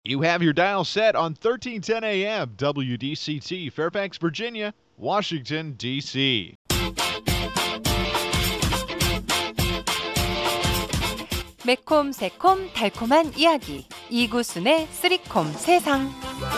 You have your dial set on 1310 AM WDCT, Fairfax, Virginia, Washington, D.C. 매콤, 새콤, 달콤한 이야기. 이구순의 쓰리콤 세상.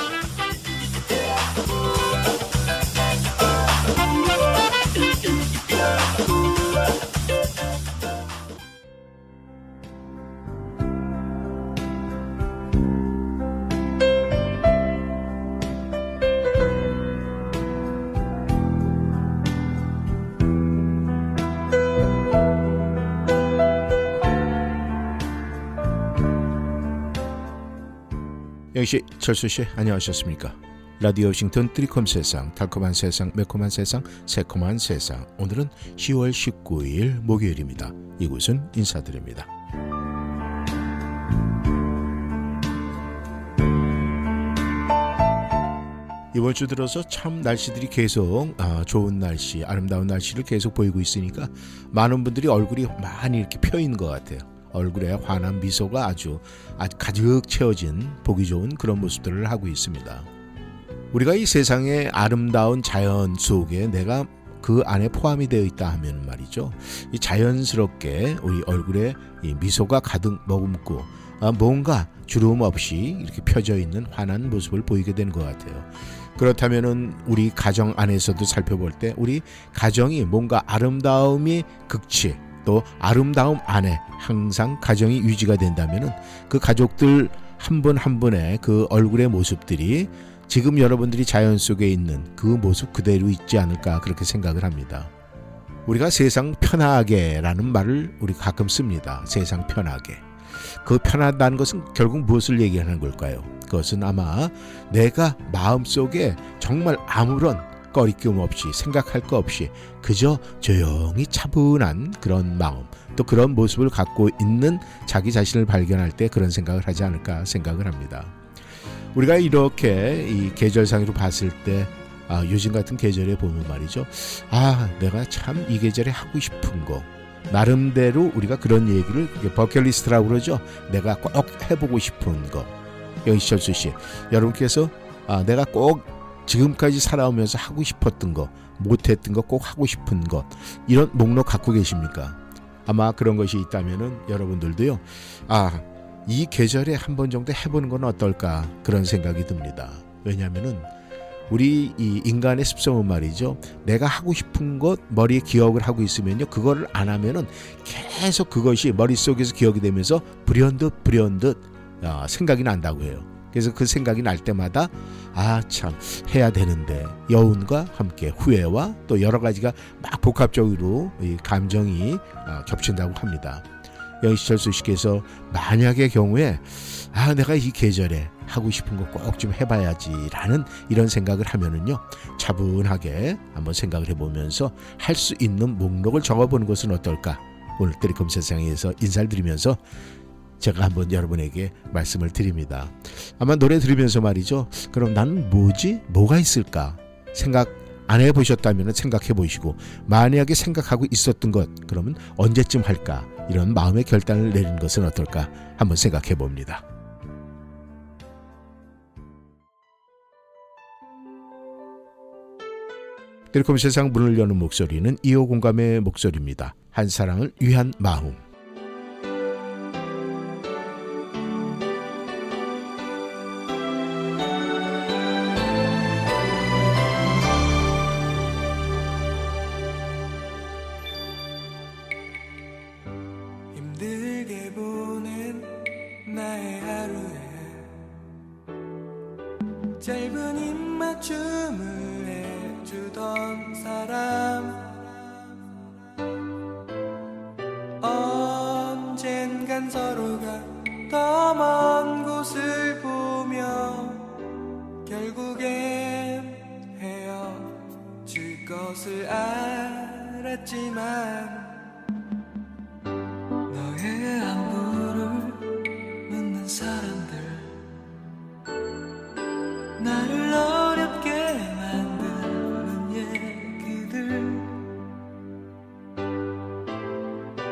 영희씨, 철수씨, 안녕하셨습니까? 라디오 워싱턴 쓰리콤 세상, 달콤한 세상, 매콤한 세상, 새콤한 세상. 오늘은 10월 19일 목요일입니다. 이곳은 인사드립니다. 이번 주 들어서 참 날씨들이 계속 좋은 날씨, 아름다운 날씨를 계속 보이고 있으니까 많은 분들이 얼굴이 많이 이렇게 펴있는 것 같아요. 얼굴에 환한 미소가 아주 가득 채워진 보기 좋은 그런 모습들을 하고 있습니다. 우리가 이 세상의 아름다운 자연 속에 내가 그 안에 포함이 되어 있다 하면 말이죠. 이 자연스럽게 우리 얼굴에 이 미소가 가득 머금고 뭔가 주름 없이 이렇게 펴져 있는 환한 모습을 보이게 되는 것 같아요. 그렇다면은 우리 가정 안에서도 살펴볼 때 우리 가정이 뭔가 아름다움이 극치, 또 아름다움 안에 항상 가정이 유지가 된다면은 그 가족들 한 분 한 분의 그 얼굴의 모습들이 지금 여러분들이 자연 속에 있는 그 모습 그대로 있지 않을까 그렇게 생각을 합니다. 우리가 세상 편하게라는 말을 우리 가끔 씁니다. 세상 편하게. 그 편하다는 것은 결국 무엇을 얘기하는 걸까요? 그것은 아마 내가 마음속에 정말 아무런 꺼리낌 없이 생각할 거 없이 그저 조용히 차분한 그런 마음, 또 그런 모습을 갖고 있는 자기 자신을 발견할 때 그런 생각을 하지 않을까 생각을 합니다. 우리가 이렇게 이 계절상으로 봤을 때 요즘 같은 계절에 보면 말이죠. 내가 참 이 계절에 하고 싶은 거, 나름대로 우리가 그런 얘기를 버킷리스트라고 그러죠. 내가 꼭 해보고 싶은 거. 영희철수 씨, 여러분께서 내가 꼭 지금까지 살아오면서 하고 싶었던 거, 못했던 거, 꼭 하고 싶은 것, 이런 목록 갖고 계십니까? 아마 그런 것이 있다면은 여러분들도요, 이 계절에 한 번 정도 해보는 건 어떨까 그런 생각이 듭니다. 왜냐하면은 우리 이 인간의 습성은 말이죠. 내가 하고 싶은 것 머리에 기억을 하고 있으면요, 그거를 안 하면은 계속 그것이 머릿속에서 기억이 되면서 불현듯 생각이 난다고 해요. 그래서 그 생각이 날 때마다 참 해야 되는데 여운과 함께 후회와 또 여러 가지가 막 복합적으로 이 감정이 겹친다고 합니다. 영희철수 씨께서 만약의 경우에 내가 이 계절에 하고 싶은 거 꼭 좀 해봐야지라는 이런 생각을 하면은요, 차분하게 한번 생각을 해보면서 할 수 있는 목록을 적어보는 것은 어떨까? 오늘 쓰리콤 세상에서 인사를 드리면서 제가 한번 여러분에게 말씀을 드립니다. 아마 노래 들으면서 말이죠. 그럼 나는 뭐가 있을까? 생각 안 해보셨다면 생각해 보시고, 만약에 생각하고 있었던 것, 그러면 언제쯤 할까? 이런 마음의 결단을 내리는 것은 어떨까? 한번 생각해 봅니다. 쓰리콤 세상 문을 여는 목소리는 2호 공감의 목소리입니다. 한 사람을 위한 마음. 짧은 입맞춤을 해주던 사람, 언젠간 서로가 더 먼 곳을 보며 결국엔 헤어질 것을 알았지만 너의 안부를 묻는 사람들, 나를 어렵게 만드는 얘기들,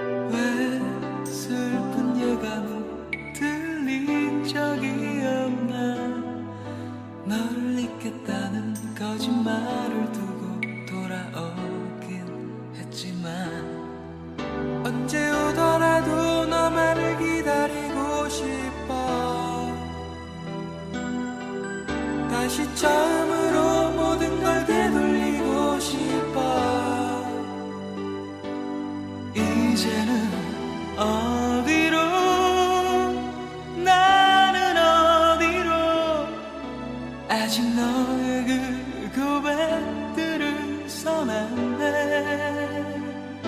왜 슬픈 예감은 들린 적이 없나? 다시 처음으로 모든 걸 되돌리고 싶어. 이제는 어디로, 나는 어디로, 아직 너의 그 고백들을 써놨네.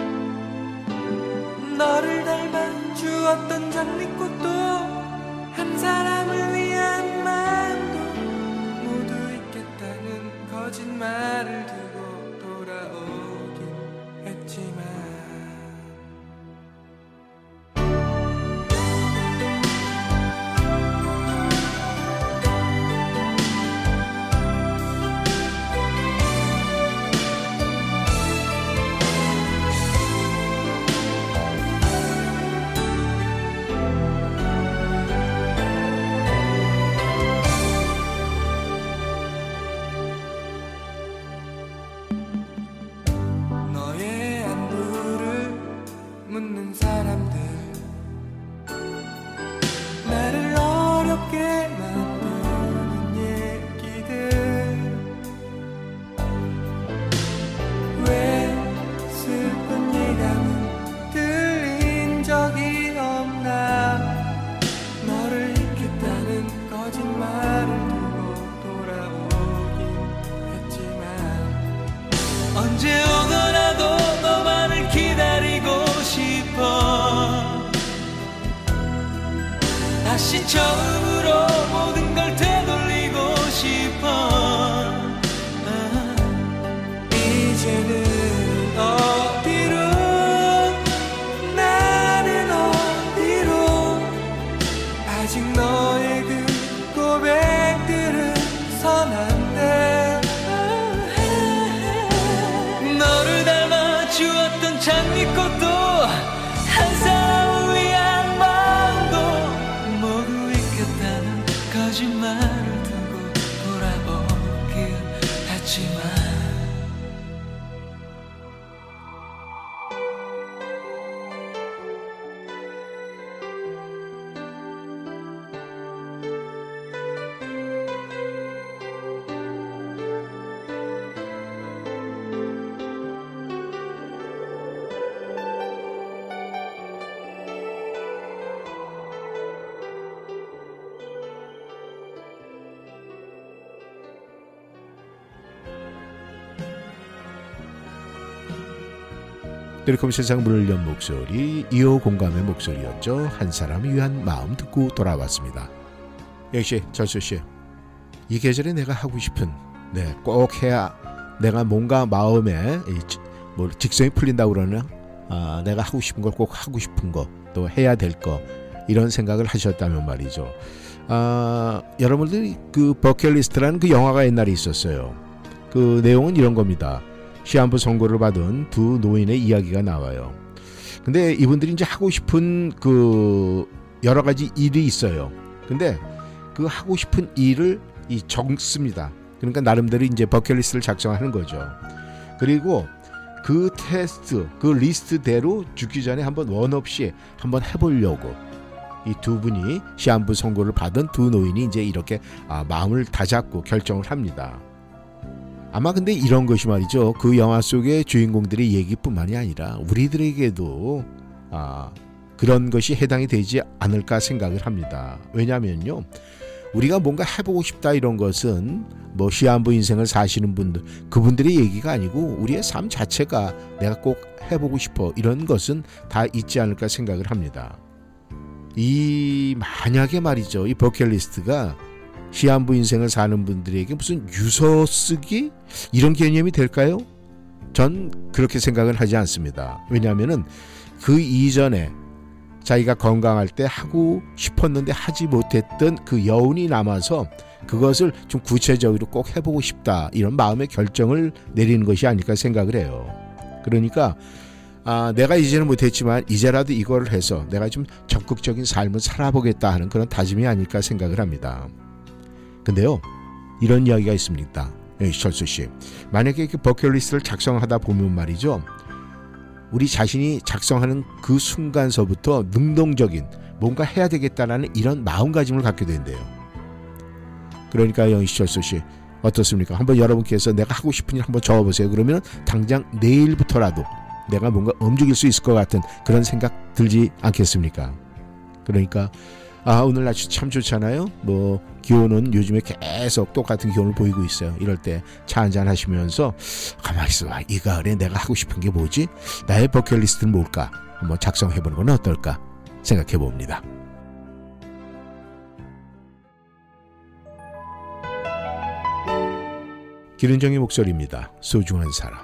너를 닮아 주었던 장미꽃도 한 사람을 위한 마음도 모두 있겠다는 거짓말을 두고 돌아오긴 했지만 묻는 사람들, 나를 어렵게 만드는 얘기들, 왜 슬픈 예감은 들린 적이 없나. 너를 잊겠다는 거짓말을 두고 돌아오긴 했지만 언제 오더라도 너만을 기다리고 싶어. 다시 처음으로 모든 걸 되돌리고 싶어. 이제는 어디로, 나는 어디로, 아직 너의 그 고백들은 선한데. 너를 닮아 주었던 장미꽃도 한 사람을 위한 마음도 모두 있겠다는 거짓말을 두고 돌아오긴 했지만 드리콤 세상 문을 연 목소리, 이호 공감의 목소리였죠. 한 사람을 위한 마음 듣고 돌아왔습니다. 역시 절수씨, 이 계절에 내가 하고 싶은, 꼭 해야 내가 뭔가 마음에 직성이 풀린다고 그러나, 내가 하고 싶은 걸 꼭 하고 싶은 거, 또 해야 될 거, 이런 생각을 하셨다면 말이죠. 여러분들이 그 버킷리스트라는 그 영화가 옛날에 있었어요. 그 내용은 이런 겁니다. 시한부 선고를 받은 두 노인의 이야기가 나와요. 근데 이분들이 이제 하고 싶은 그 여러 가지 일이 있어요. 근데 그 하고 싶은 일을 적습니다. 그러니까 나름대로 이제 버킷리스트를 작성하는 거죠. 그리고 그 테스트, 그 리스트대로 죽기 전에 한번 원 없이 한번 해보려고 이 두 분이 시한부 선고를 받은 두 노인이 이제 이렇게 마음을 다잡고 결정을 합니다. 아마 근데 이런 것이 말이죠. 그 영화 속의 주인공들의 얘기뿐만이 아니라 우리들에게도 그런 것이 해당이 되지 않을까 생각을 합니다. 왜냐하면요, 우리가 뭔가 해보고 싶다 이런 것은 뭐 시한부 인생을 사시는 분들, 그분들의 얘기가 아니고 우리의 삶 자체가 내가 꼭 해보고 싶어 이런 것은 다 있지 않을까 생각을 합니다. 이 만약에 말이죠, 이 버킷리스트가 시한부 인생을 사는 분들에게 무슨 유서 쓰기 이런 개념이 될까요? 전 그렇게 생각은 하지 않습니다. 왜냐하면은 그 이전에 자기가 건강할 때 하고 싶었는데 하지 못했던 그 여운이 남아서 그것을 좀 구체적으로 꼭 해보고 싶다 이런 마음의 결정을 내리는 것이 아닐까 생각을 해요. 그러니까 내가 이제는 못했지만 이제라도 이걸 해서 내가 좀 적극적인 삶을 살아보겠다 하는 그런 다짐이 아닐까 생각을 합니다. 근데요, 이런 이야기가 있습니다. 철수씨, 만약에 그 버킷리스트를 작성하다 보면 말이죠, 우리 자신이 작성하는 그 순간서부터 능동적인 뭔가 해야 되겠다라는 이런 마음가짐을 갖게 된대요. 그러니까 영희철수씨, 어떻습니까? 한번 여러분께서 내가 하고 싶은 일 한번 적어보세요. 그러면 당장 내일부터라도 내가 뭔가 움직일 수 있을 것 같은 그런 생각 들지 않겠습니까? 그러니까 오늘 날씨 참 좋잖아요. 뭐 기온은 요즘에 계속 똑같은 기온을 보이고 있어요. 이럴 때 차 한잔 하시면서 가만히 있어봐. 이 가을에 내가 하고 싶은 게 뭐지? 나의 버킷리스트는 뭘까? 한번 작성해보는 건 어떨까 생각해봅니다. 기른정의 목소리입니다. 소중한 사람.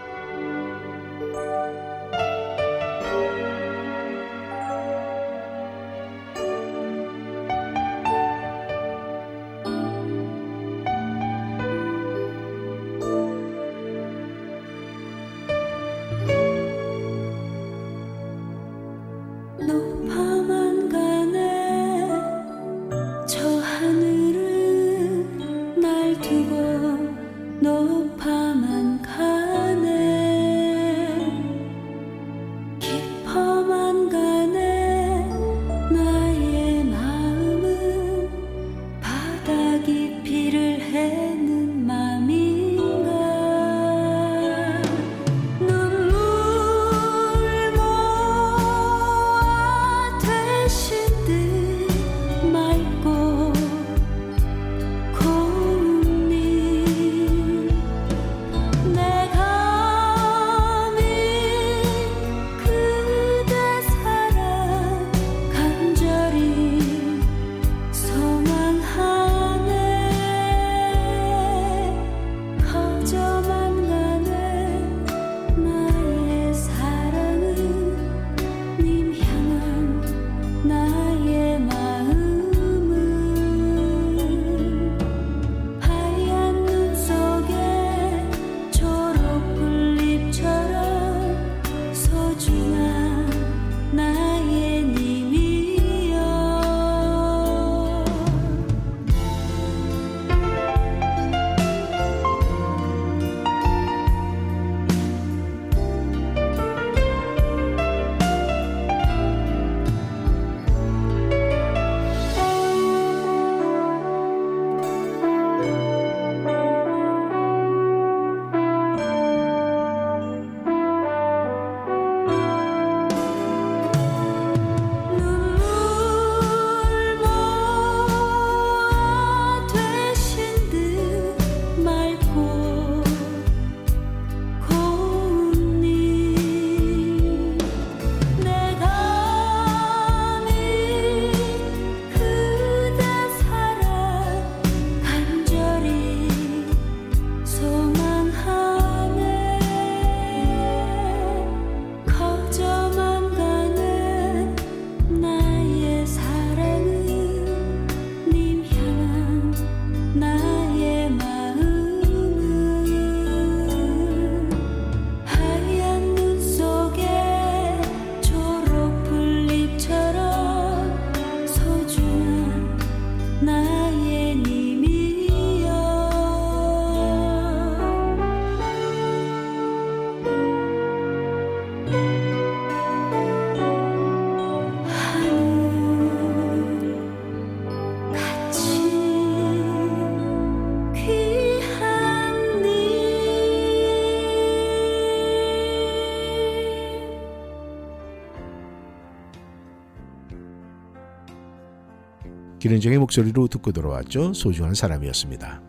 기른정의 목소리로 듣고 돌아왔죠. 소중한 사람이었습니다.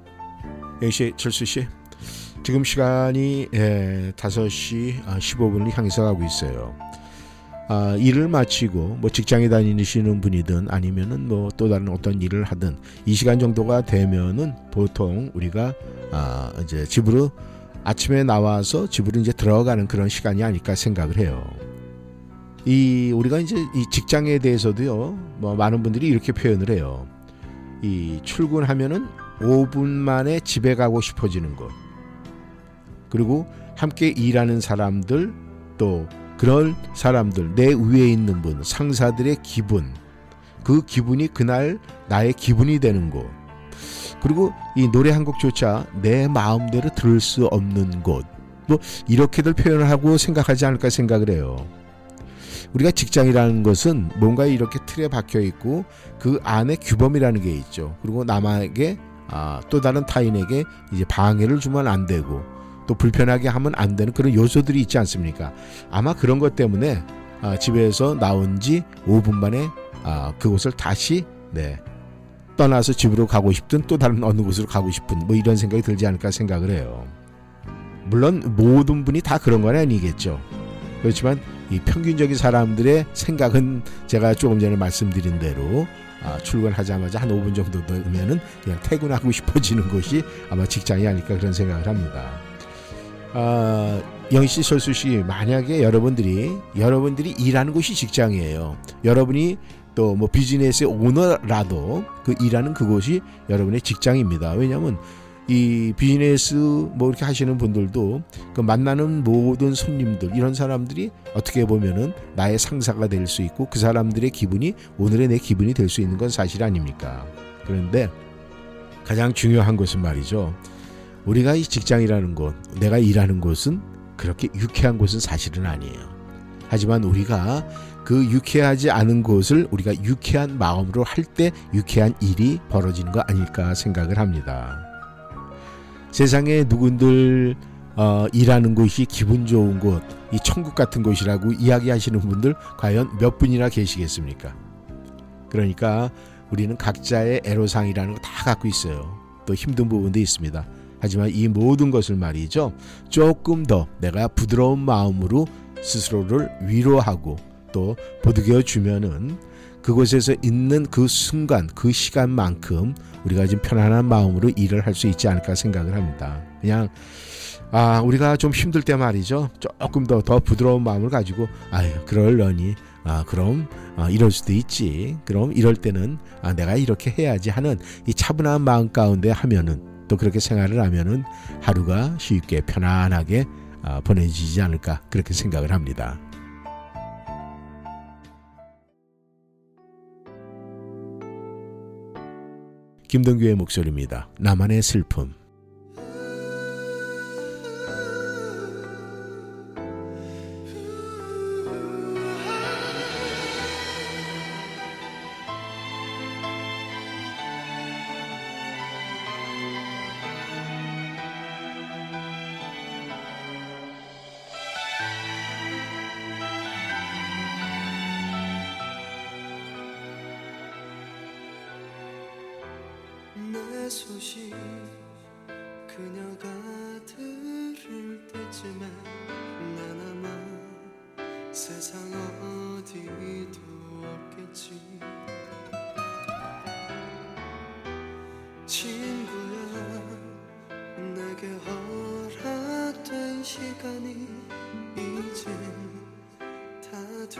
A씨, 철수씨, 지금 시간이 5시 15분을 향해서 가고 있어요. 일을 마치고 뭐 직장에 다니시는 분이든 아니면은 뭐 또 다른 어떤 일을 하든 이 시간 정도가 되면은 보통 우리가 이제 집으로 아침에 나와서 집으로 이제 들어가는 그런 시간이 아닐까 생각을 해요. 우리가 이제 이 직장에 대해서도요, 뭐 많은 분들이 이렇게 표현을 해요. 이 출근하면은 5분 만에 집에 가고 싶어지는 것. 그리고 함께 일하는 사람들, 또 그런 사람들, 내 위에 있는 분, 상사들의 기분, 그 기분이 그날 나의 기분이 되는 곳. 그리고 이 노래 한 곡조차 내 마음대로 들을 수 없는 곳. 뭐 이렇게들 표현을 하고 생각하지 않을까 생각을 해요. 우리가 직장이라는 것은 뭔가 이렇게 틀에 박혀 있고 그 안에 규범이라는 게 있죠. 그리고 남에게 또 다른 타인에게 이제 방해를 주면 안 되고 또 불편하게 하면 안 되는 그런 요소들이 있지 않습니까? 아마 그런 것 때문에 집에서 나온 지 5분 만에 그곳을 다시 떠나서 집으로 가고 싶든 또 다른 어느 곳으로 가고 싶은 뭐 이런 생각이 들지 않을까 생각을 해요. 물론 모든 분이 다 그런 건 아니겠죠. 그렇지만 이 평균적인 사람들의 생각은 제가 조금 전에 말씀드린 대로 출근하자마자 한 5분 정도 되면은 그냥 퇴근하고 싶어지는 것이 아마 직장이 아닐까 그런 생각을 합니다. 영희씨, 설수씨, 만약에 여러분들이 일하는 곳이 직장이에요. 여러분이 또 뭐 비즈니스의 오너라도 그 일하는 그곳이 여러분의 직장입니다. 왜냐하면 이 비즈니스 뭐 이렇게 하시는 분들도 그 만나는 모든 손님들 이런 사람들이 어떻게 보면은 나의 상사가 될 수 있고 그 사람들의 기분이 오늘의 내 기분이 될 수 있는 건 사실 아닙니까? 그런데 가장 중요한 것은 말이죠. 우리가 이 직장이라는 곳, 내가 일하는 곳은 그렇게 유쾌한 곳은 사실은 아니에요. 하지만 우리가 그 유쾌하지 않은 곳을 우리가 유쾌한 마음으로 할 때 유쾌한 일이 벌어지는 거 아닐까 생각을 합니다. 세상에 누군들 일하는 곳이 기분 좋은 곳, 이 천국 같은 곳이라고 이야기하시는 분들 과연 몇 분이나 계시겠습니까? 그러니까 우리는 각자의 애로사항이라는 거 다 갖고 있어요. 또 힘든 부분도 있습니다. 하지만 이 모든 것을 말이죠. 조금 더 내가 부드러운 마음으로 스스로를 위로하고 또 보듬겨 주면은 그곳에서 있는 그 순간, 그 시간만큼 우리가 좀 편안한 마음으로 일을 할 수 있지 않을까 생각을 합니다. 그냥 우리가 좀 힘들 때 말이죠. 조금 더 부드러운 마음을 가지고 그러려니 그럼 이럴 수도 있지. 그럼 이럴 때는 내가 이렇게 해야지 하는 이 차분한 마음 가운데 하면은 또 그렇게 생활을 하면은 하루가 쉽게 편안하게 보내지지 않을까 그렇게 생각을 합니다. 김동규의 목소리입니다. 나만의 슬픔. 내 소식 그녀가 들을 때쯤에 난 아마 세상 어디도 없겠지. 친구야, 내게 허락된 시간이 이제 다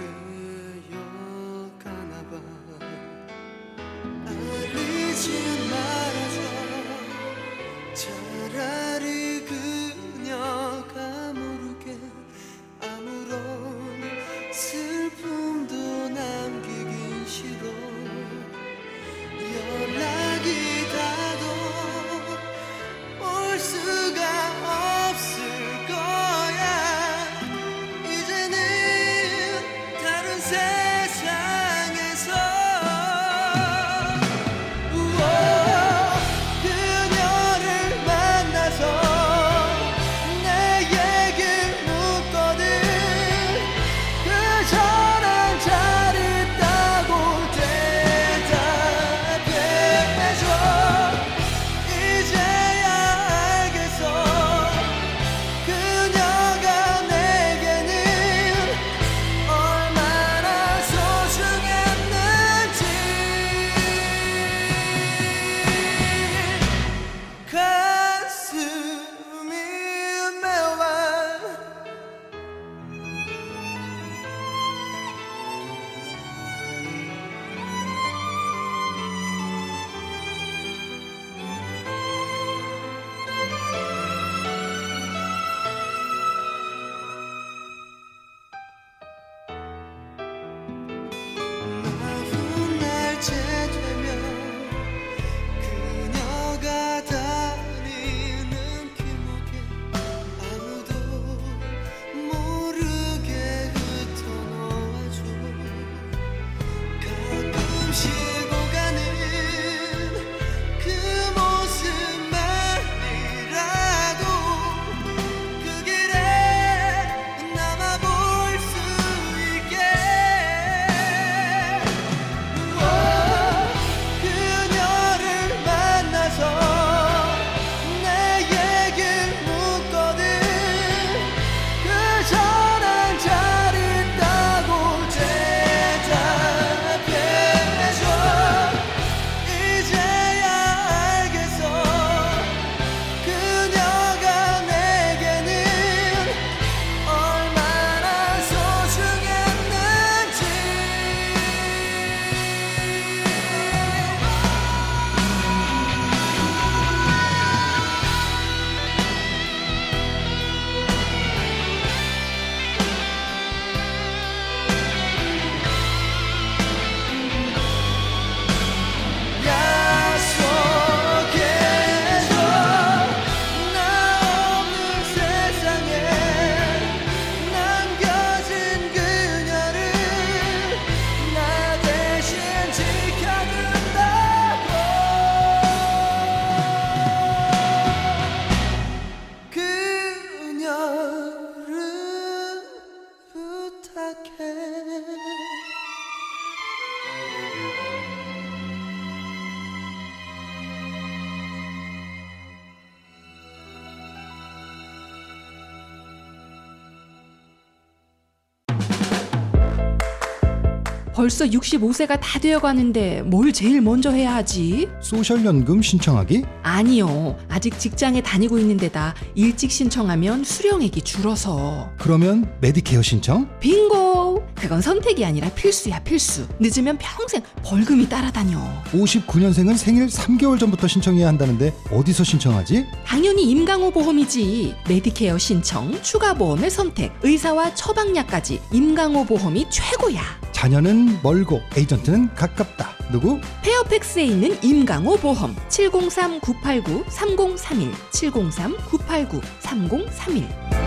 되어가나 봐. 알리지 말아줘. 차라리 그녀가 모르게 아무런 슬픔도 남기긴 싫어. 연락이 닿아도 올 수가 없을 거야. 이제는 다른 벌써 65세가 다 되어가는데 뭘 제일 먼저 해야 하지? 소셜연금 신청하기? 아니요. 아직 직장에 다니고 있는 데다 일찍 신청하면 수령액이 줄어서. 그러면 메디케어 신청? 빙고! 그건 선택이 아니라 필수야, 필수. 늦으면 평생 벌금이 따라다녀. 59년생은 생일 3개월 전부터 신청해야 한다는데 어디서 신청하지? 당연히 임강호 보험이지. 메디케어 신청, 추가 보험의 선택, 의사와 처방약까지 임강호 보험이 최고야. 자녀는 멀고 에이전트는 가깝다. 누구? 페어팩스에 있는 임강호 보험. 703-989-3031 703-989-3031.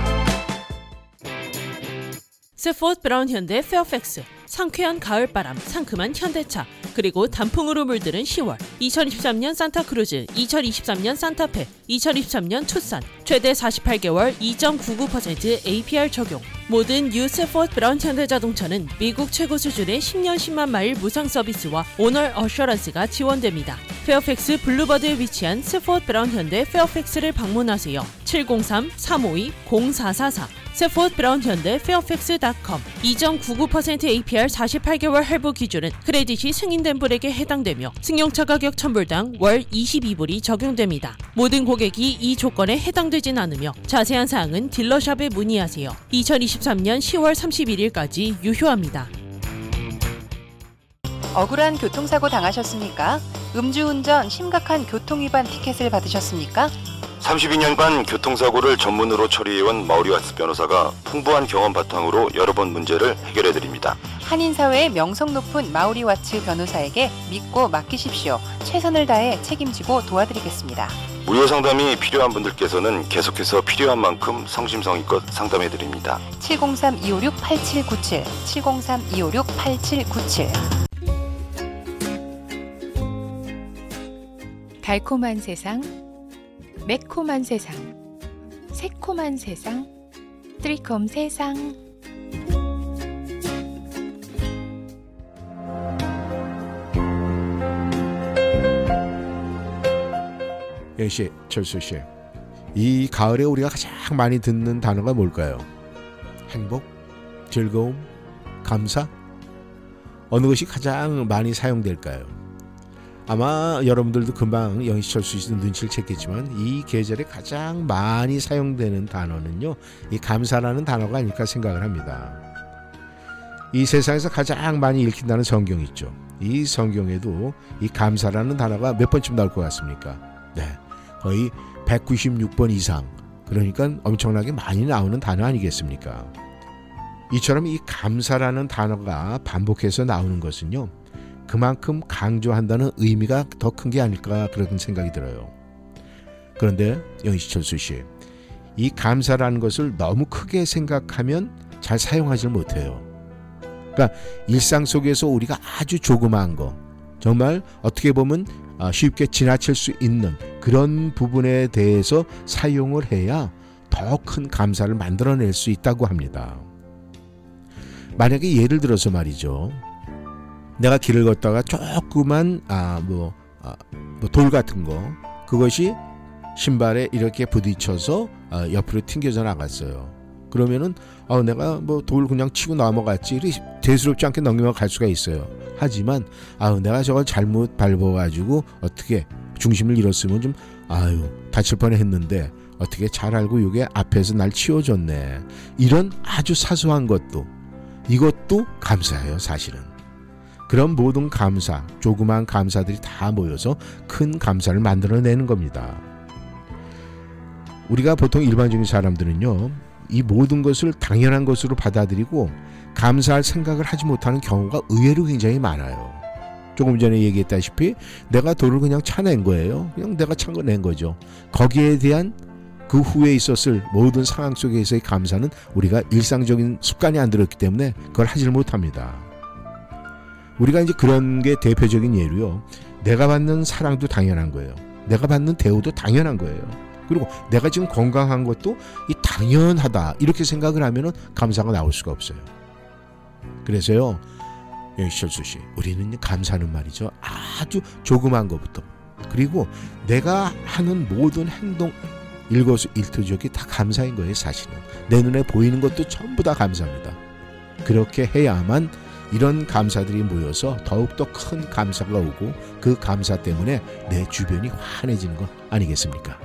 세포드 브라운 현대 페어팩스, 상쾌한 가을바람, 상큼한 현대차, 그리고 단풍으로 물드는 10월, 2023년 산타크루즈, 2023년 산타페, 2023년 투싼, 최대 48개월 2.99% APR 적용. 모든 뉴 세포드 브라운 현대자동차는 미국 최고 수준의 10년 10만 마일 무상 서비스와 오너 어셔런스가 지원됩니다. 페어팩스 블루버드에 위치한 세포드 브라운 현대 페어팩스를 방문하세요. 703-352-0444 세포드 브라운 현대 페어팩스.com. 2.99% APR 48개월 할부 기준은 크레딧이 승인된 분에게 해당되며 승용차 가격 1000불당 월 22불이 적용됩니다. 모든 고객이 이 조건에 해당되진 않으며 자세한 사항은 딜러샵에 문의하세요. 2023년 10월 31일까지 유효합니다. 억울한 교통사고 당하셨습니까? 음주운전 심각한 교통위반 티켓을 받으셨습니까? 32년간 교통사고를 전문으로 처리해온 마우리와츠 변호사가 풍부한 경험 바탕으로 여러 번 문제를 해결해드립니다. 한인사회의 명성 높은 마우리와츠 변호사에게 믿고 맡기십시오. 최선을 다해 책임지고 도와드리겠습니다. 무료 상담이 필요한 분들께서는 계속해서 필요한 만큼 성심성의껏 상담해드립니다. 703-256-8797 703-256-8797. 달콤한 세상, 매콤한 세상, 새콤한 세상, 쓰리콤 세상. 영희씨, 철수씨, 이 가을에 우리가 가장 많이 듣는 단어가 뭘까요? 행복? 즐거움? 감사? 어느 것이 가장 많이 사용될까요? 아마 여러분들도 금방 영희씨, 철수씨도 눈치를 챘겠지만 이 계절에 가장 많이 사용되는 단어는요, 이 감사라는 단어가 아닐까 생각을 합니다. 이 세상에서 가장 많이 읽힌다는 성경 있죠. 이 성경에도 이 감사라는 단어가 몇 번쯤 나올 것 같습니까? 네, 거의 196번 이상. 그러니까 엄청나게 많이 나오는 단어 아니겠습니까? 이처럼 이 감사라는 단어가 반복해서 나오는 것은요, 그만큼 강조한다는 의미가 더 큰 게 아닐까 그런 생각이 들어요. 그런데 영희씨, 철수씨, 이 감사라는 것을 너무 크게 생각하면 잘 사용하지 못해요. 그러니까 일상 속에서 우리가 아주 조그마한 거, 정말 어떻게 보면 쉽게 지나칠 수 있는 그런 부분에 대해서 사용을 해야 더 큰 감사를 만들어낼 수 있다고 합니다. 만약에 예를 들어서 말이죠, 내가 길을 걷다가 조그만 돌 같은 거, 그것이 신발에 이렇게 부딪혀서 옆으로 튕겨져 나갔어요. 그러면은 내가 돌 그냥 치고 넘어갔지, 대수롭지 않게 넘어갈 수가 있어요. 하지만 내가 저걸 잘못 밟아가지고 어떻게 중심을 잃었으면 좀 다칠 뻔했는데 어떻게 잘 알고 이게 앞에서 날 치워줬네. 이런 아주 사소한 것도, 이것도 감사해요, 사실은. 그런 모든 감사, 조그마한 감사들이 다 모여서 큰 감사를 만들어내는 겁니다. 우리가 보통 일반적인 사람들은요, 이 모든 것을 당연한 것으로 받아들이고 감사할 생각을 하지 못하는 경우가 의외로 굉장히 많아요. 조금 전에 얘기했다시피 내가 돌을 그냥 차낸 거예요. 그냥 내가 찬 거 낸 거죠. 거기에 대한 그 후에 있었을 모든 상황 속에서의 감사는 우리가 일상적인 습관이 안 들었기 때문에 그걸 하지를 못합니다. 우리가 이제 그런 게 대표적인 예로요, 내가 받는 사랑도 당연한 거예요. 내가 받는 대우도 당연한 거예요. 그리고 내가 지금 건강한 것도 이 당연하다, 이렇게 생각을 하면은 감사가 나올 수가 없어요. 그래서요, 철수씨, 우리는 감사는 말이죠, 아주 조그만 것부터, 그리고 내가 하는 모든 행동, 일거수일투족이 다 감사인 거예요. 사실은 내 눈에 보이는 것도 전부 다 감사입니다. 그렇게 해야만 이런 감사들이 모여서 더욱더 큰 감사가 오고 그 감사 때문에 내 주변이 환해지는 거 아니겠습니까?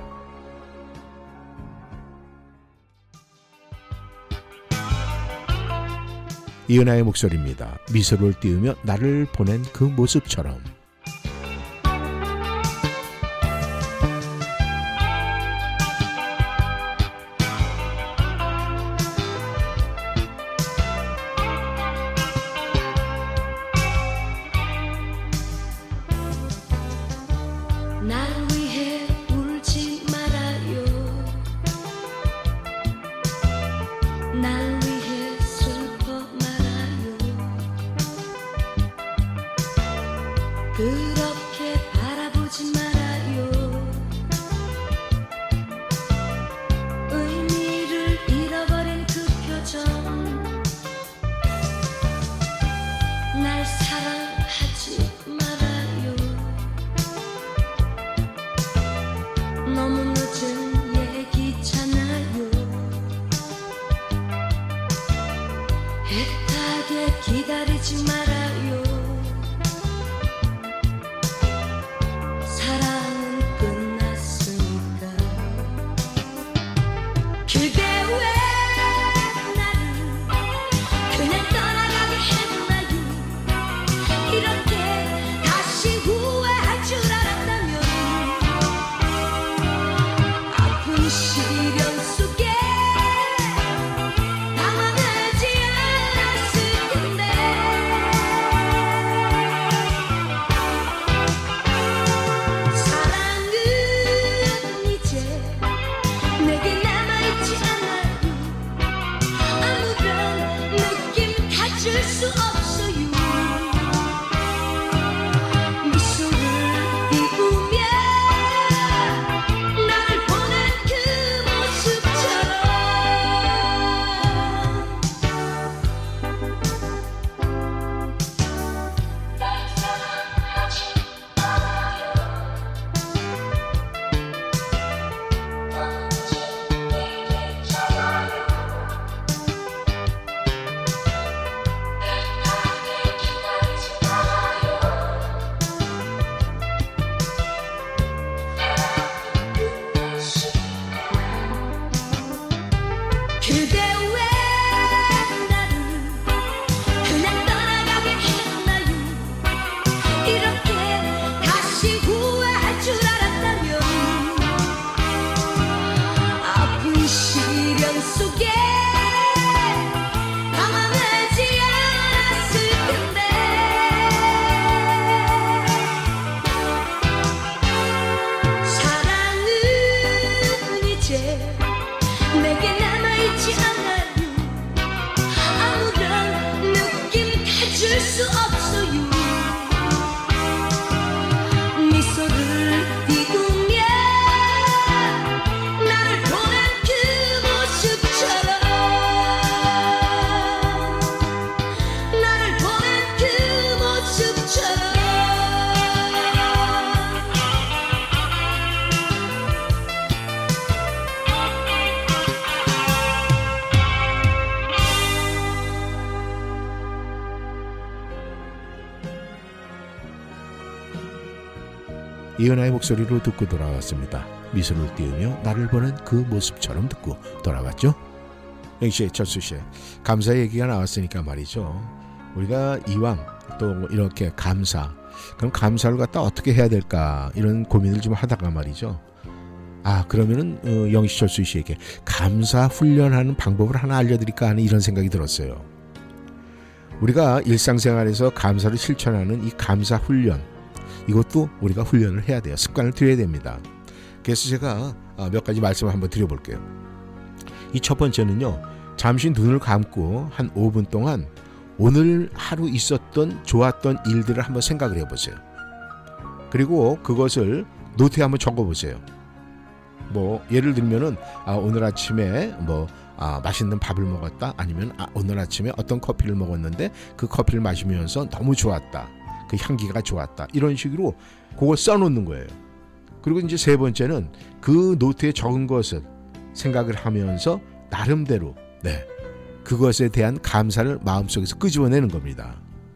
이은하의 목소리입니다. 미소를 띄우며 나를 보낸 그 모습처럼. 이은하의 목소리로 듣고 돌아왔습니다. 미소를 띄우며 나를 보는 그 모습처럼 듣고 돌아왔죠. 영씨, 철수씨, 감사 얘기가 나왔으니까 말이죠. 우리가 이왕 또 이렇게 감사, 그럼 감사를 갖다 어떻게 해야 될까 이런 고민을 좀 하다가 말이죠. 그러면은 영씨, 철수씨에게 감사 훈련하는 방법을 하나 알려드릴까 하는 이런 생각이 들었어요. 우리가 일상생활에서 감사를 실천하는 이 감사 훈련, 이것도 우리가 훈련을 해야 돼요. 습관을 들여야 됩니다. 그래서 제가 몇 가지 말씀을 한번 드려볼게요. 이 첫 번째는요, 잠시 눈을 감고 한 5분 동안 오늘 하루 있었던 좋았던 일들을 한번 생각을 해보세요. 그리고 그것을 노트에 한번 적어보세요. 뭐 예를 들면은 오늘 아침에 맛있는 밥을 먹었다, 아니면 오늘 아침에 어떤 커피를 먹었는데 그 커피를 마시면서 너무 좋았다, 그 향기가 좋았다, 이런 식으로 그걸 써놓는 거예요. 그리고 이제 세 번째는 그 노트에 적은 것을 생각을 하면서 나름대로 그것에 대한 감사를 마음속에서 끄집어내는 겁니다.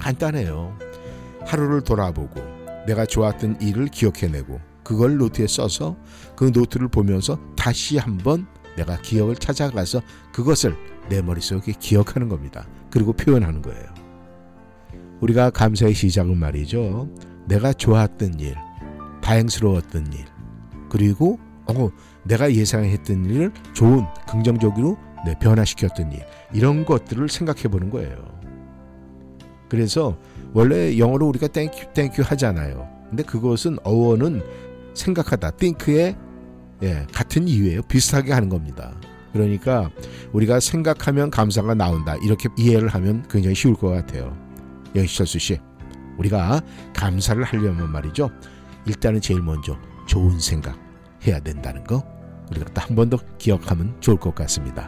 간단해요. 하루를 돌아보고 내가 좋았던 일을 기억해내고 그걸 노트에 써서 그 노트를 보면서 다시 한번 내가 기억을 찾아가서 그것을 내 머릿속에 기억하는 겁니다. 그리고 표현하는 거예요. 우리가 감사의 시작은 말이죠. 내가 좋았던 일, 다행스러웠던 일, 그리고 내가 예상했던 일을 좋은 긍정적으로 변화시켰던 일, 이런 것들을 생각해 보는 거예요. 그래서 원래 영어로 우리가 땡큐 하잖아요. 근데 그것은 어원은 생각하다, think의 같은 이유예요. 비슷하게 하는 겁니다. 그러니까 우리가 생각하면 감사가 나온다, 이렇게 이해를 하면 굉장히 쉬울 것 같아요. 영희철수 씨, 우리가 감사를 하려면 말이죠, 일단은 제일 먼저 좋은 생각 해야 된다는 거, 우리가 또 한 번 더 기억하면 좋을 것 같습니다.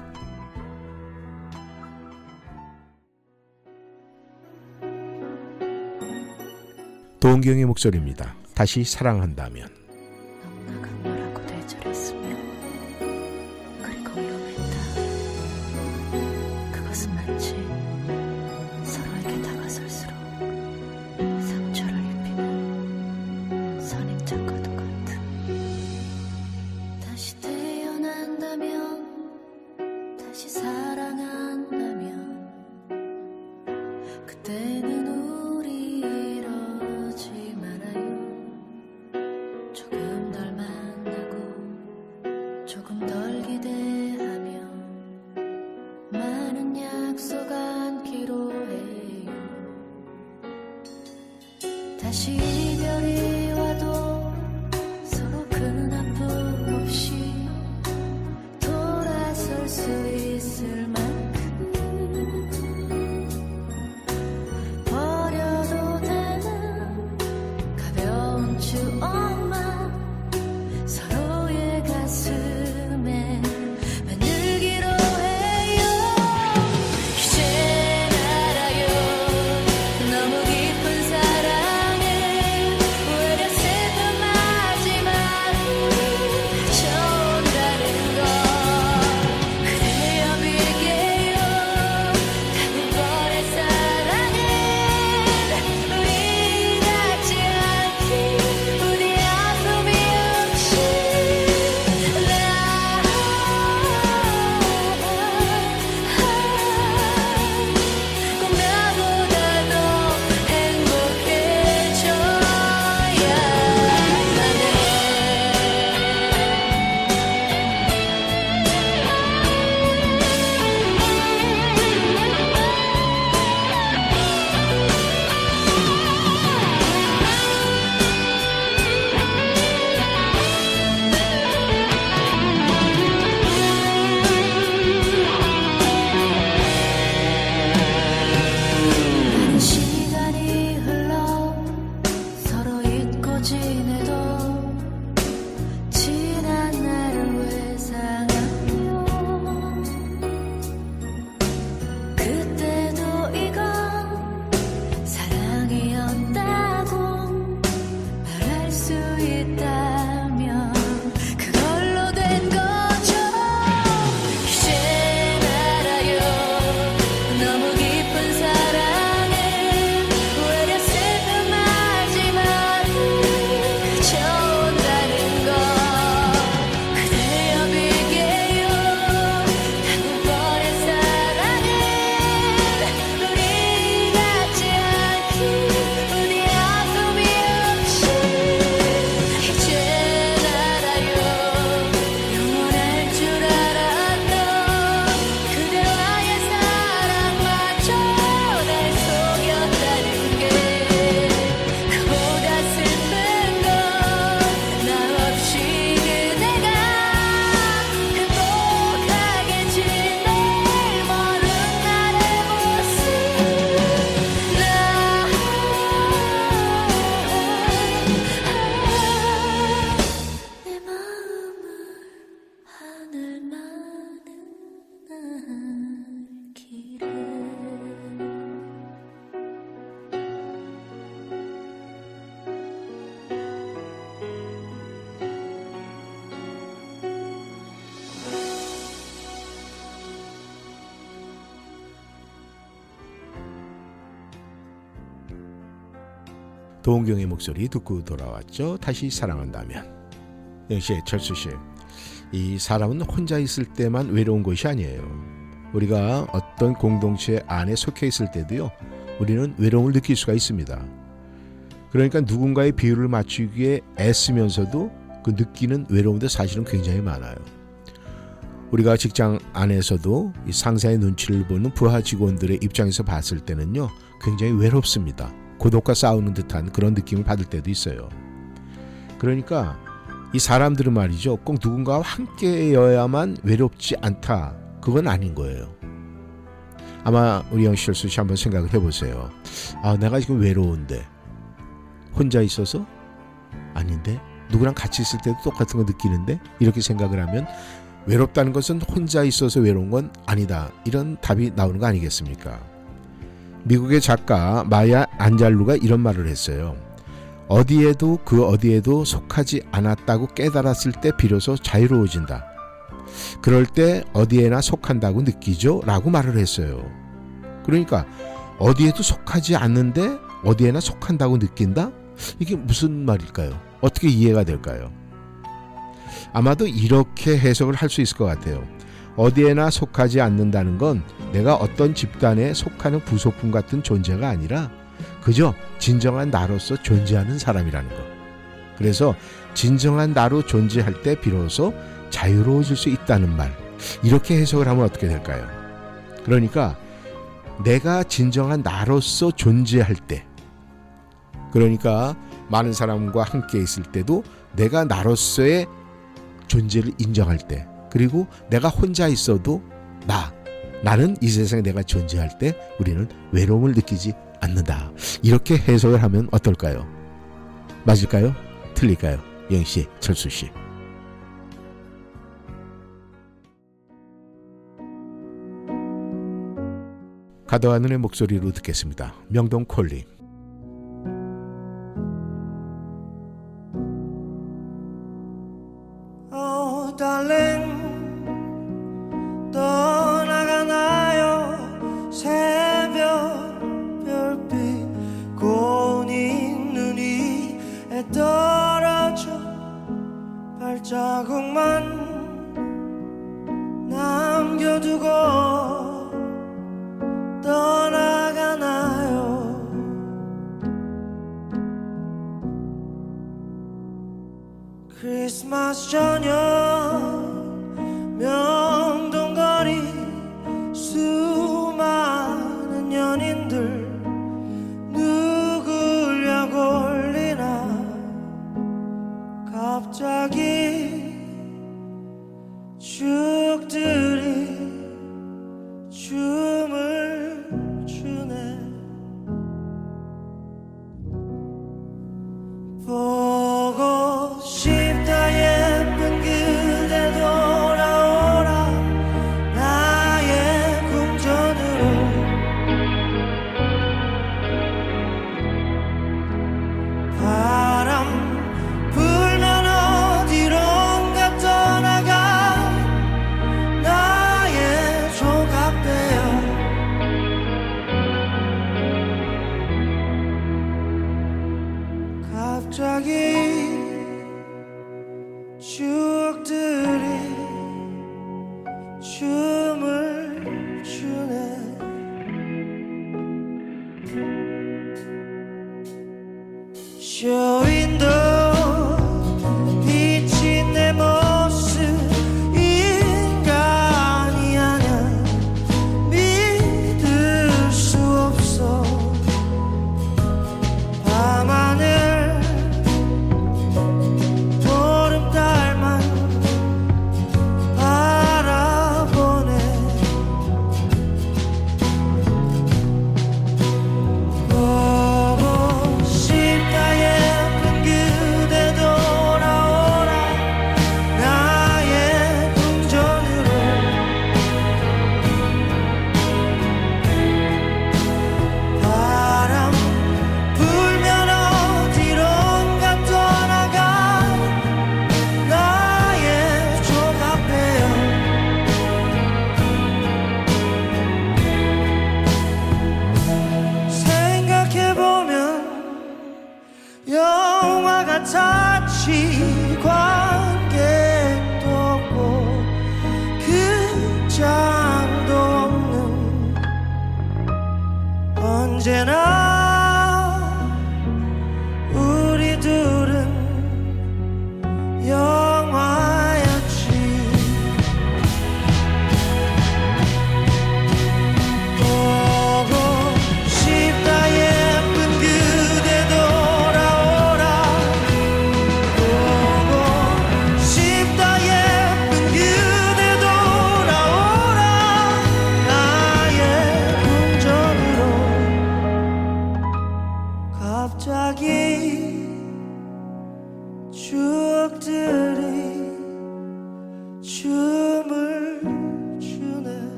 도은경의 목소리입니다. 다시 사랑한다면. 너무나 강렬하고 내절했으며 그리고 위험했다. 그것은 마치 서로에게 다가설수록 상처를 입히는 선행작과도 같은. 다시 태어난다면, 다시 사랑한다면, 그때는 우리 이러지 말아요. 도은경의 목소리 듣고 돌아왔죠. 다시 사랑한다면. 역시 철수씨, 이 사람은 혼자 있을 때만 외로운 것이 아니에요. 우리가 어떤 공동체 안에 속해 있을 때도요, 우리는 외로움을 느낄 수가 있습니다. 그러니까 누군가의 비율을 맞추기에 애쓰면서도 그 느끼는 외로움도 사실은 굉장히 많아요. 우리가 직장 안에서도 이 상사의 눈치를 보는 부하 직원들의 입장에서 봤을 때는요, 굉장히 외롭습니다. 고독과 싸우는 듯한 그런 느낌을 받을 때도 있어요. 그러니까 이 사람들은 말이죠, 꼭 누군가와 함께여야만 외롭지 않다, 그건 아닌 거예요. 아마 우리 영철수 씨 한번 생각을 해보세요. 아, 내가 지금 외로운데 혼자 있어서? 아닌데? 누구랑 같이 있을 때도 똑같은 거 느끼는데? 이렇게 생각을 하면 외롭다는 것은 혼자 있어서 외로운 건 아니다, 이런 답이 나오는 거 아니겠습니까? 미국의 작가 마야 안잘루가 이런 말을 했어요. 어디에도 그 어디에도 속하지 않았다고 깨달았을 때 비로소 자유로워진다. 그럴 때 어디에나 속한다고 느끼죠? 라고 말을 했어요. 그러니까 어디에도 속하지 않는데 어디에나 속한다고 느낀다? 이게 무슨 말일까요? 어떻게 이해가 될까요? 아마도 이렇게 해석을 할 수 있을 것 같아요. 어디에나 속하지 않는다는 건 내가 어떤 집단에 속하는 부속품 같은 존재가 아니라 그저 진정한 나로서 존재하는 사람이라는 것. 그래서 진정한 나로 존재할 때 비로소 자유로워질 수 있다는 말, 이렇게 해석을 하면 어떻게 될까요? 그러니까 내가 진정한 나로서 존재할 때, 그러니까 많은 사람과 함께 있을 때도 내가 나로서의 존재를 인정할 때, 그리고 내가 혼자 있어도 나는 이 세상에 내가 존재할 때 우리는 외로움을 느끼지 않는다. 이렇게 해석을 하면 어떨까요? 맞을까요? 틀릴까요? 영희씨, 철수씨. 가더하늘의 목소리로 듣겠습니다. 명동 콜링. Oh darling, 떠나가나요? 새벽 별빛 고운 눈 위에 떨어져 발자국만 남겨두고 떠나가나요? 크리스마스 저녁 명동거리 수많은 연인들 누구려 골리나 갑자기 죽들이 춤을 추네. 보고 싶다 예쁜 그대 돌아오라 나의 궁전으로. 바람 불면 어디론가 떠나가 나의 조각되어 갑자기 추억들이 춤을 추네. 쇼윈도 비친 내 모습 인간이 아냐 믿을 수 없어. 밤하늘 보름달만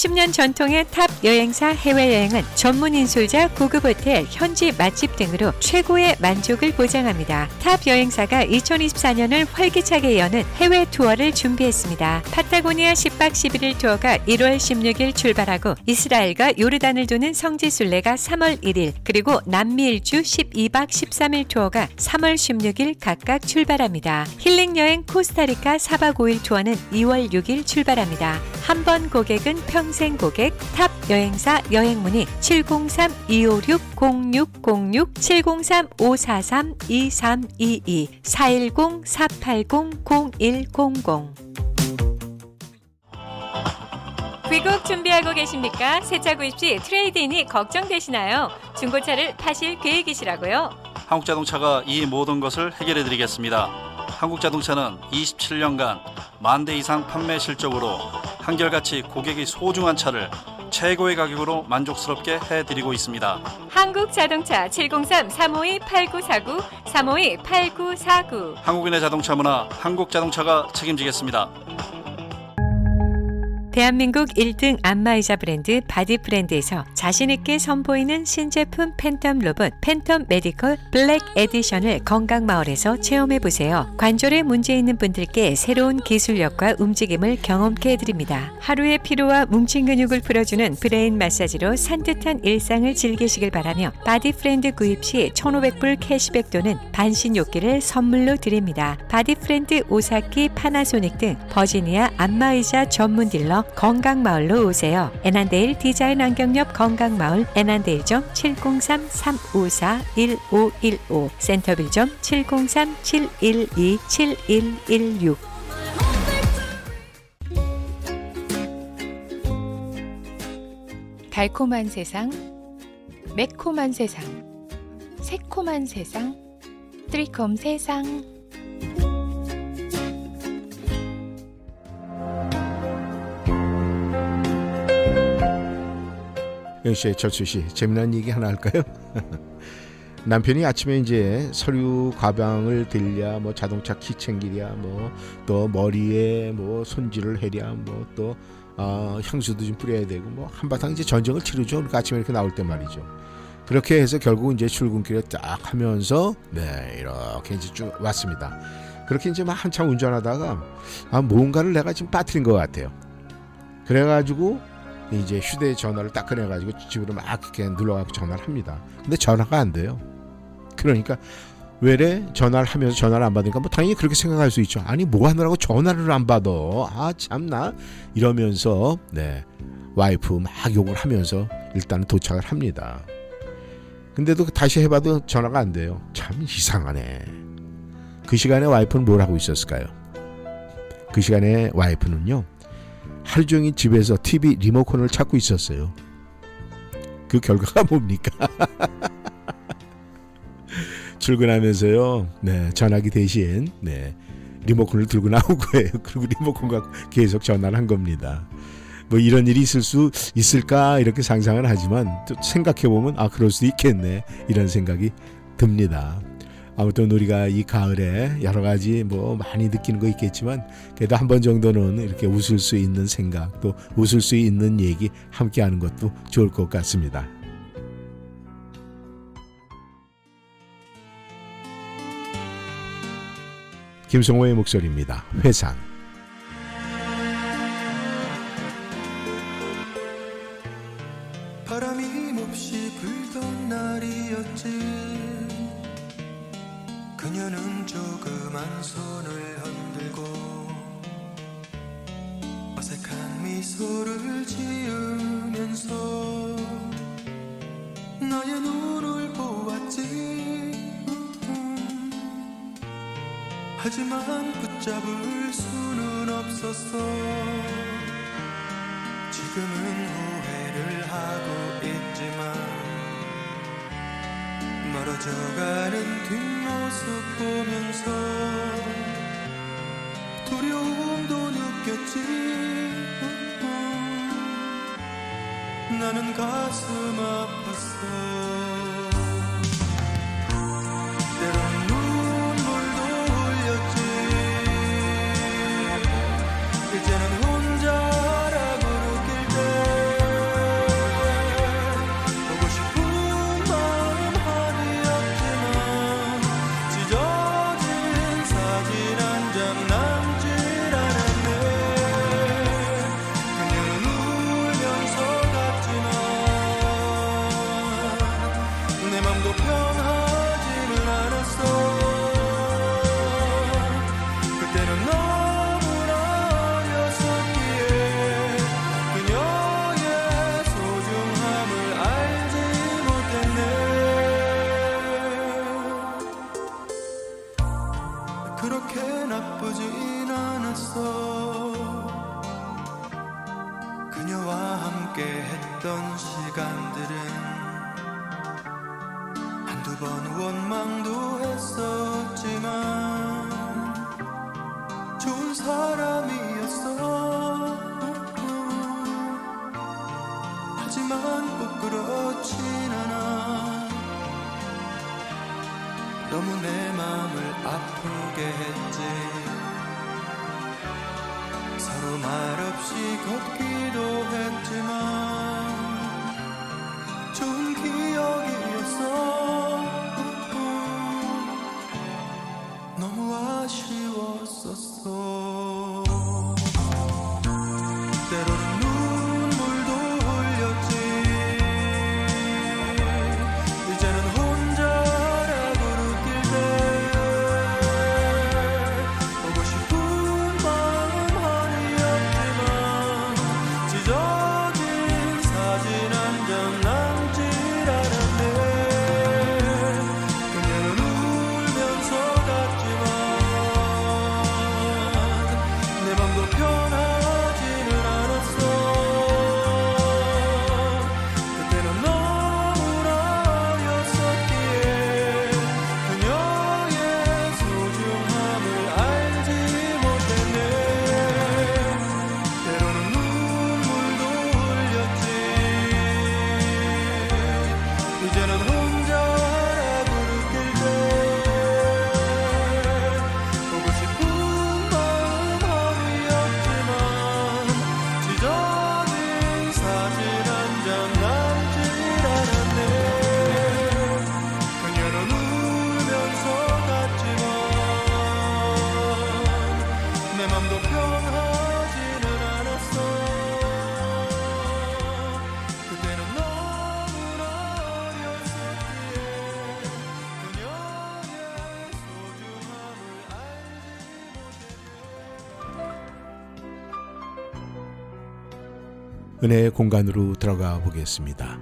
30년 전통의 탑 여행사 해외여행은 전문 인솔자 고급 호텔, 현지 맛집 등으로 최고의 만족을 보장합니다. 탑 여행사가 2024년을 활기차게 여는 해외 투어를 준비했습니다. 파타고니아 10박 11일 투어가 1월 16일 출발하고 이스라엘과 요르단을 도는 성지순례가 3월 1일, 그리고 남미 일주 12박 13일 투어가 3월 16일 각각 출발합니다. 힐링 여행 코스타리카 4박 5일 투어는 2월 6일 출발합니다. 한 번 고객은 평생 고객. 탑 여행사 여행문의 703-256-0606 703-543-2322 410-480-0100. 귀국 준비하고 계십니까? 새차 구입 시 트레이드인이 걱정되시나요? 중고차를 파실 계획이시라고요? 한국자동차가 이 모든 것을 해결해드리겠습니다. 한국자동차는 27년간 10,000대 이상 판매 실적으로 한결같이 고객이 소중한 차를 최고의 가격으로 만족스럽게 해드리고 있습니다. 한국자동차 703-352-8949 352-8949. 한국인의 자동차 문화, 한국자동차가 책임지겠습니다. 대한민국 1등 안마의자 브랜드 바디프렌드에서 자신있게 선보이는 신제품 팬텀 로봇 팬텀 메디컬 블랙 에디션을 건강마을에서 체험해보세요. 관절에 문제 있는 분들께 새로운 기술력과 움직임을 경험케 해드립니다. 하루의 피로와 뭉친 근육을 풀어주는 브레인 마사지로 산뜻한 일상을 즐기시길 바라며 바디프렌드 구입 시 1,500불 캐시백 또는 반신욕기를 선물로 드립니다. 바디프렌드 오사키, 파나소닉 등 버지니아 안마의자 전문 딜러 건강마을로 오세요. 애난데일 디자인 안경 옆 건강마을 애난데일점 703-354-1515 센터빌점 703-712-7116. 달콤한 세상, 매콤한 세상, 새콤한 세상, 트리콤 세상. 영씨, 철수씨, 재미난 얘기 하나 할까요? 남편이 아침에 이제 서류 가방을 들랴, 뭐 자동차 키 챙기랴, 뭐 또 머리에 뭐 손질을 해랴, 뭐 또 향수도 좀 뿌려야 되고, 뭐 한바탕 이제 전쟁을 치르죠. 그러니까 아침에 이렇게 나올 때 말이죠. 그렇게 해서 결국 이제 출근길에 딱 하면서 이렇게 이제 쭉 왔습니다. 그렇게 이제 막 한참 운전하다가 뭔가를 내가 지금 빠뜨린 것 같아요. 그래가지고 이제 휴대전화를 딱 꺼내가지고 집으로 막 이렇게 눌러가지고 전화를 합니다. 근데 전화가 안 돼요. 그러니까 왜래? 전화를 하면서 전화를 안 받으니까 뭐 당연히 그렇게 생각할 수 있죠. 아니 뭐 하느라고 전화를 안 받아? 참나 이러면서 와이프 막 욕을 하면서 일단 도착을 합니다. 근데도 다시 해봐도 전화가 안 돼요. 참 이상하네. 그 시간에 와이프는 뭘 하고 있었을까요? 그 시간에 와이프는요, 하루 종일 집에서 TV 리모컨을 찾고 있었어요. 그 결과가 뭡니까? 출근하면서요, 전화기 대신 리모컨을 들고 나온 거예요. 그리고 리모컨 갖고 계속 전화를 한 겁니다. 뭐 이런 일이 있을 수 있을까 이렇게 상상을 하지만 또 생각해보면 그럴 수도 있겠네 이런 생각이 듭니다. 아무튼 우리가 이 가을에 여러 가지 뭐 많이 느끼는 거 있겠지만 그래도 한 번 정도는 이렇게 웃을 수 있는 생각, 또 웃을 수 있는 얘기 함께 하는 것도 좋을 것 같습니다. 김성호의 목소리입니다. 회상. 바람이 몹시 불던 날이었지. 그녀는 조그만 손을 흔들고 어색한 미소를 지으면서 나의 눈을 보았지. 하지만 붙잡을 수는 없었어. 지금은 후회를 하고 있지만 멀어져가는 뒷모습 보면서 두려움도 느꼈지. 나는 가슴 아팠어. 때론 눈물도 흘렸지. 이제는 혼자라고 느낄 때 번 원망도 했었지만 좋은 사람이었어. 하지만 꼭 그렇진 않아. 너무 내 맘을 아프게 했지. 서로 말없이 걷기도 했지만 좋은 기억이었어. 너무 아쉬웠었어. 때로는 눈물도 흘렸지. 이제는 혼자라고 느낄 때 보고 싶은 마음 한이었지만 찢어진 사진 한 장 남질 않았네. 그녀는 울면서 갔지만 내 맘도 편하지는 않았어. 그때는 너무나 어렸었기에 그녀의 소중함을 알지 못했네. 때로는 눈물도 흘렸지. 이제는 혼자라고 느낄 때 보고 싶은 마음 한이었지만 찢어진 사진 한 장 남질 않았네. 그녀는 울면서 갔지만 내 맘도 편하지는 않았어. 그때는 너무나 어렸었기에 그녀의 소중함을 알지 못했네. 은혜의 공간으로 들어가 보겠습니다.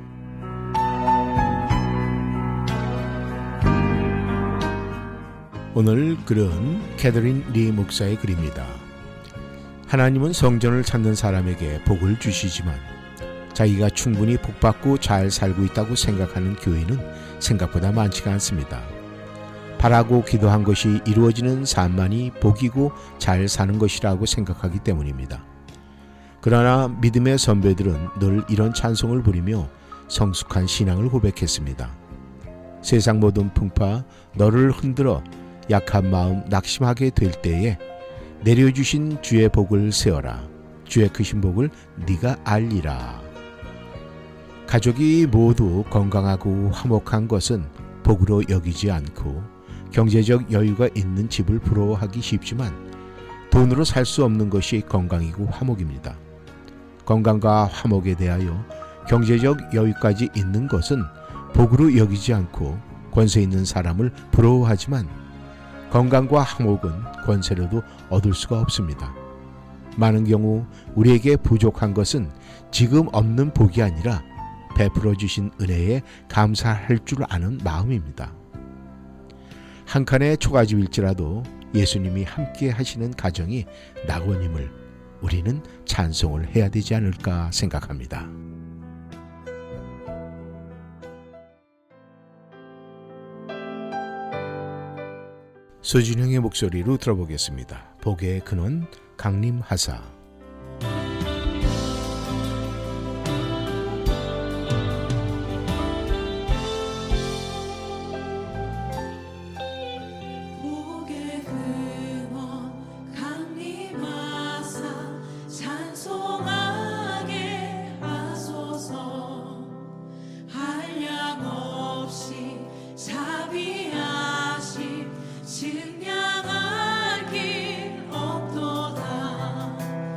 오늘 글은 캐더린 리 목사의 글입니다. 하나님은 성전을 찾는 사람에게 복을 주시지만 자기가 충분히 복받고 잘 살고 있다고 생각하는 교회는 생각보다 많지가 않습니다. 바라고 기도한 것이 이루어지는 삶만이 복이고 잘 사는 것이라고 생각하기 때문입니다. 그러나 믿음의 선배들은 늘 이런 찬송을 부리며 성숙한 신앙을 고백했습니다. 세상 모든 풍파 너를 흔들어 약한 마음 낙심하게 될 때에 내려주신 주의 복을 세어라. 주의 크신 복을 네가 알리라. 가족이 모두 건강하고 화목한 것은 복으로 여기지 않고 경제적 여유가 있는 집을 부러워하기 쉽지만 돈으로 살 수 없는 것이 건강이고 화목입니다. 건강과 화목에 대하여 경제적 여유까지 있는 것은 복으로 여기지 않고 권세 있는 사람을 부러워하지만 건강과 화목은 권세로도 얻을 수가 없습니다. 많은 경우 우리에게 부족한 것은 지금 없는 복이 아니라 베풀어 주신 은혜에 감사할 줄 아는 마음입니다. 한 칸의 초가집일지라도 예수님이 함께 하시는 가정이 낙원임을 우리는 찬송을 해야 되지 않을까 생각합니다. 소진영의 목소리로 들어보겠습니다. 복의 근원 강림하사. 증량할 길 없도다.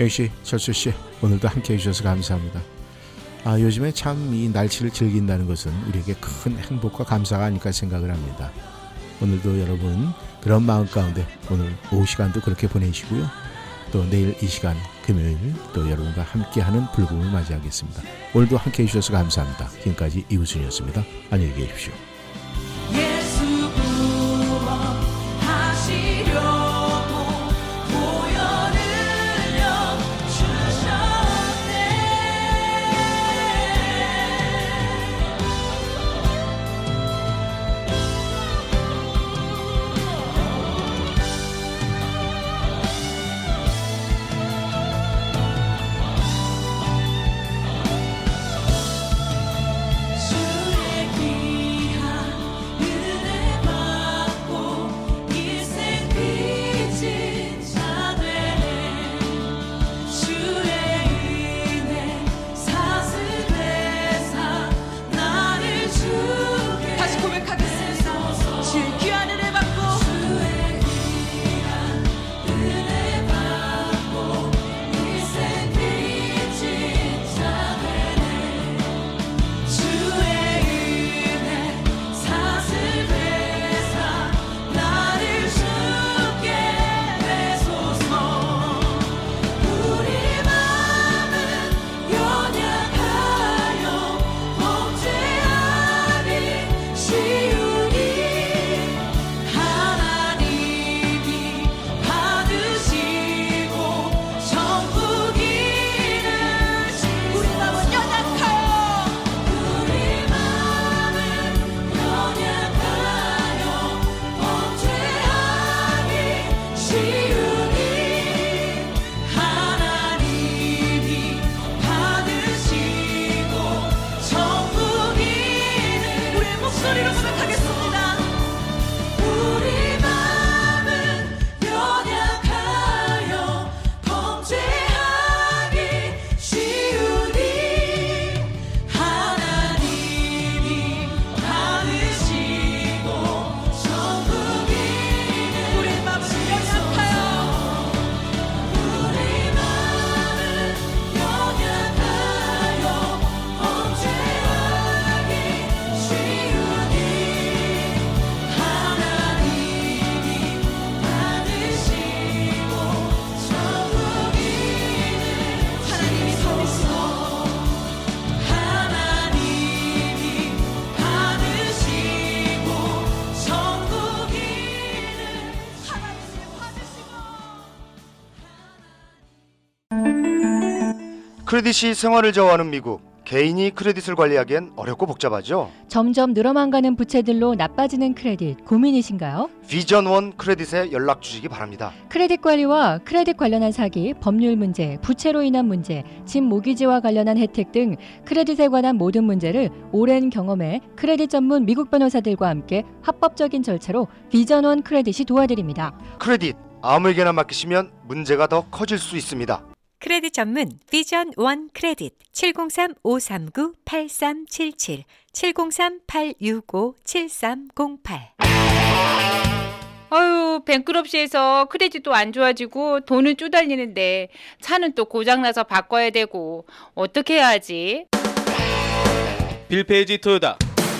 역시 철수씨 오늘도 함께해 주셔서 감사합니다. 요즘에 참 이 날씨를 즐긴다는 것은 우리에게 큰 행복과 감사가 아닐까 생각을 합니다. 오늘도 여러분 그런 마음 가운데 오늘 오후 시간도 그렇게 보내시고요. 또 내일 이 시간 금요일 또 여러분과 함께하는 불금을 맞이하겠습니다. 오늘도 함께해 주셔서 감사합니다. 지금까지 이우순이었습니다. 안녕히 계십시오. 크레딧이 생활을 저하는 미국. 개인이 크레딧을 관리하기엔 어렵고 복잡하죠. 점점 늘어만 가는 부채들로 나빠지는 크레딧 고민이신가요? 비전1 크레딧에 연락 주시기 바랍니다. 크레딧 관리와 크레딧 관련한 사기, 법률 문제, 부채로 인한 문제, 집 모기지와 관련한 혜택 등 크레딧에 관한 모든 문제를 오랜 경험에 크레딧 전문 미국 변호사들과 함께 합법적인 절차로 비전1 크레딧이 도와드립니다. 크레딧 아무에게나 맡기시면 문제가 더 커질 수 있습니다. 크레딧 전문 비전1 크레딧 703-539-8377 703-865-7308. 아유, 뱅크럽시에서 크레딧도 안 좋아지고 돈은 쪼달리는데 차는 또 고장나서 바꿔야 되고 어떻게 해야 하지? 빌페이지 토요타.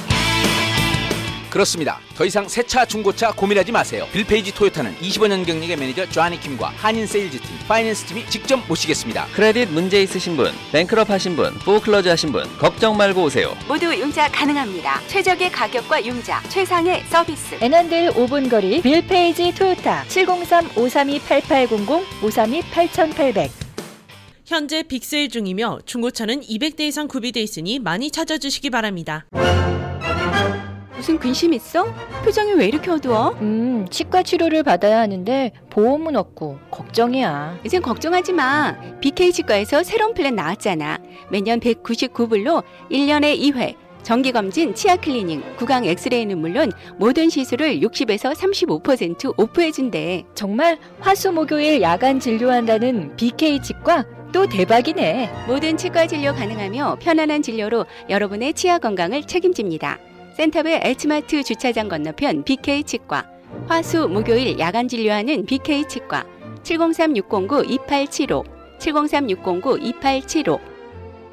그렇습니다. 더 이상 새차 중고차 고민하지 마세요. 빌페이지 토요타는 25년 경력의 매니저 조아니 킴과 한인 세일즈팀, 파이낸스팀이 직접 모시겠습니다. 크레딧 문제 있으신 분, 뱅크럽 하신 분, 포클로즈 하신 분 걱정 말고 오세요. 모두 융자 가능합니다. 최적의 가격과 융자, 최상의 서비스. 애난들 5분 거리 빌페이지 토요타 703-532-8800 532-8800. 현재 빅세일 중이며 중고차는 200대 이상 구비돼 있으니 많이 찾아주시기 바랍니다. 무슨 근심 있어? 표정이 왜 이렇게 어두워? 치과 치료를 받아야 하는데 보험은 없고 걱정이야. 이젠 걱정하지 마. BK 치과에서 새로운 플랜 나왔잖아. 매년 199불로 1년에 2회 정기검진, 치아 클리닝, 구강 엑스레이는 물론 모든 시술을 60에서 35% 오프해준대. 정말 화수목요일 야간 진료한다는 BK 치과 또 대박이네. 모든 치과 진료 가능하며 편안한 진료로 여러분의 치아 건강을 책임집니다. 센터베 H마트 주차장 건너편 BK 치과, 화수 목요일 야간 진료하는 BK 치과 703-609-2875 703-609-2875